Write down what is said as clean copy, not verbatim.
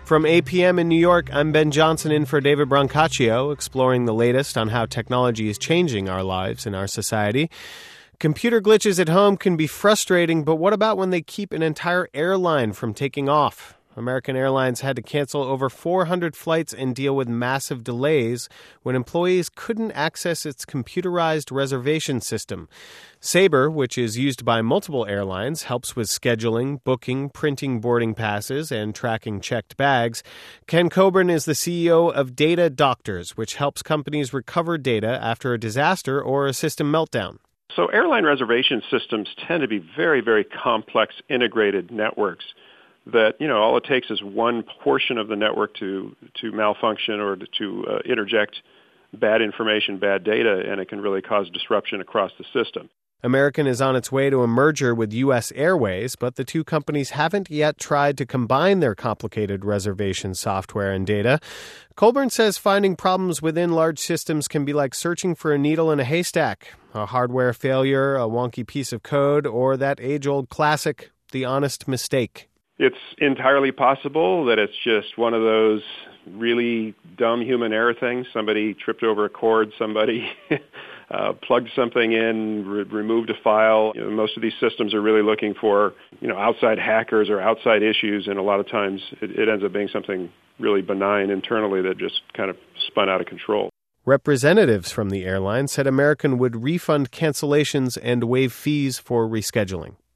From APM in New York, I'm Ben Johnson in for David Brancaccio, exploring the latest on how technology is changing our lives and our society. Computer glitches at home can be frustrating, but what about when they keep an entire airline from taking off? American Airlines had to cancel over 400 flights and deal with massive delays when employees couldn't access its computerized reservation system. Sabre, which is used by multiple airlines, helps with scheduling, booking, printing boarding passes, and tracking checked bags. Ken Coburn is the CEO of Data Doctors, which helps companies recover data after a disaster or a system meltdown. So airline reservation systems tend to be very, very complex integrated networks that, all it takes is one portion of the network to malfunction or to interject bad information, bad data, and it can really cause disruption across the system. American is on its way to a merger with U.S. Airways, but the two companies haven't yet tried to combine their complicated reservation software and data. Colburn says finding problems within large systems can be like searching for a needle in a haystack. A hardware failure, a wonky piece of code, or that age-old classic, the honest mistake. It's entirely possible that it's just one of those really dumb human error things. Somebody tripped over a cord, somebody plugged something in, removed a file. Most of these systems are really looking for, outside hackers or outside issues, and a lot of times it ends up being something really benign internally that just kind of spun out of control. Representatives from the airline said American would refund cancellations and waive fees for rescheduling.